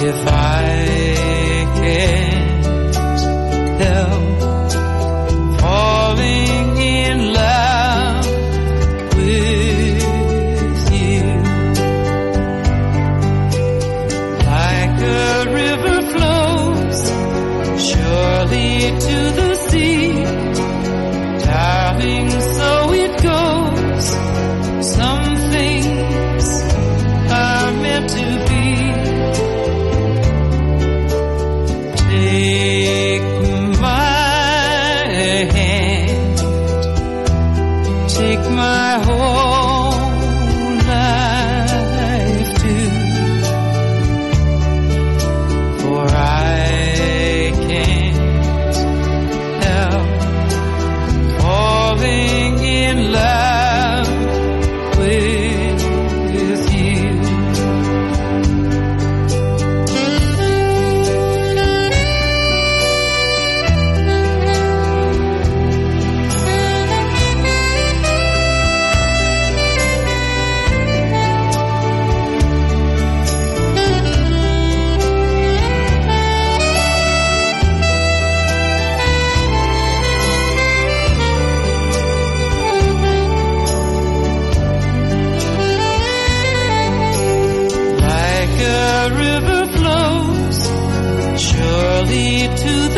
if I can't help falling in love with you, like a river flows surely to the sea, darling, so it goes. Some things are meant to be. Take my hand, take my whole life too, for I can't help falling in love with you. Like a river flows surely to the